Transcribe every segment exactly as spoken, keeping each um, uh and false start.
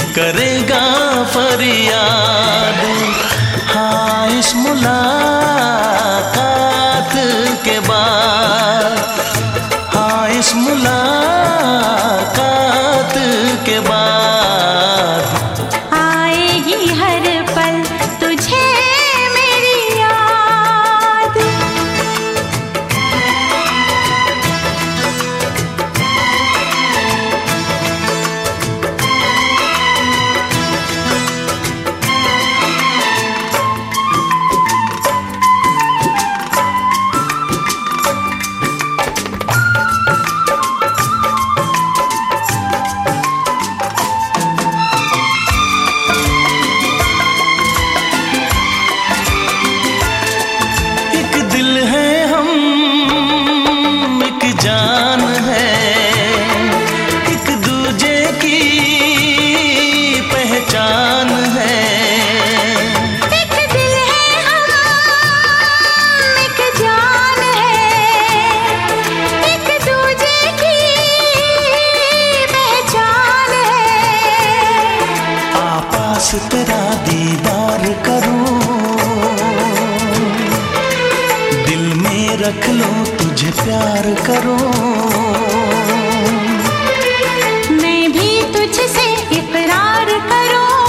करेगा फरियाद। हाँ, इस मुलाकात के बाद, हाँ इस मुलाकात के बाद आएगी हर पल तुझे मेरी याद। जान है, एक दूजे की पहचान है। एक दिल है हम, एक जान है, एक दूजे की पहचान है। आपास तेरा दीदार करूं, दिल में रख लूं तुझे प्यार करूं। मैं भी तुझसे इकरार करूं,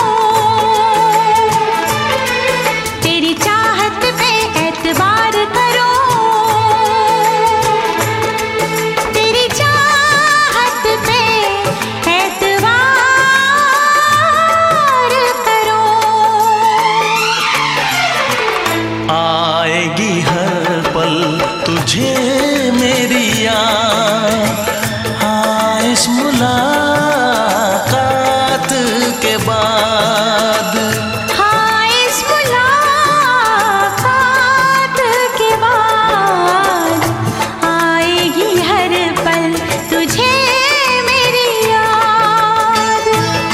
तेरी चाहत पे एतबार करूं, तेरी चाहत पे एतबार करूं। आएगी हर पल तुझे मेरी याद। हाँ, इस मुलाकात के बाद, हाँ इस मुलाकात के बाद आएगी हर पल तुझे मेरी याद।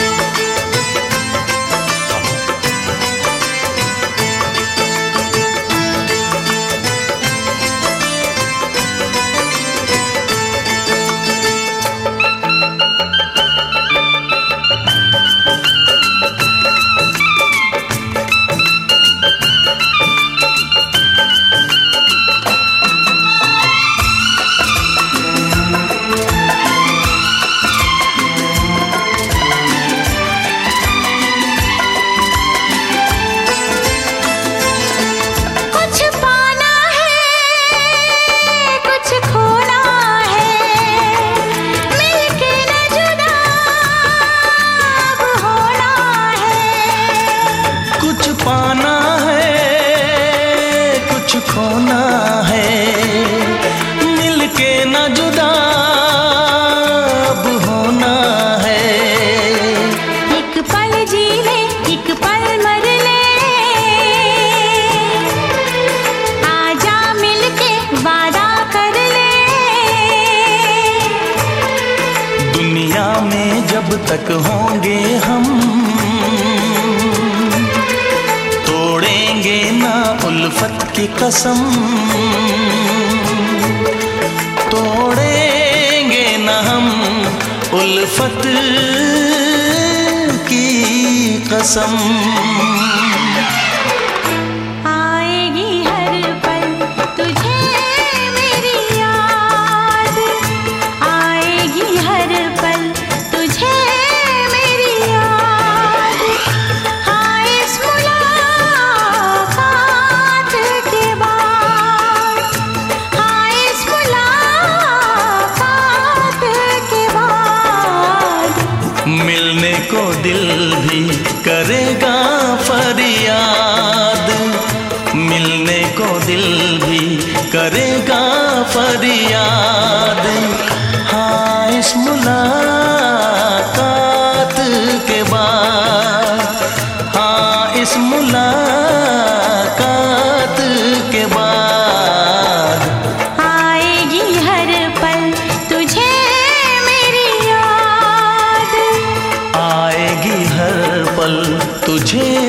पाना है, कुछ खोना है, मिलके न जुदा अब होना है। एक पल जी ले, एक पल मर ले, आजा मिलके वादा कर ले। दुनिया में जब तक होंगे हम, तोड़ेंगे ना उल्फत की कसम, तोड़ेंगे ना हम उल्फत की कसम। आएगी हर पल तुझे मेरी याद, आएगी हर पल तुझे मेरी याद। हाँ इस मुलाकात के बाद, हाँ इस मुलाकात के बाद मिलने को दिल भी करेगा फरियाद, मिलने को दिल भी करेगा फरियाद। हाँ इस मुलाकात के बाद, हाँ इस मुलाकात के बाद आएगी हर पल तुझे मेरी याद, आएगी हर पल तुझे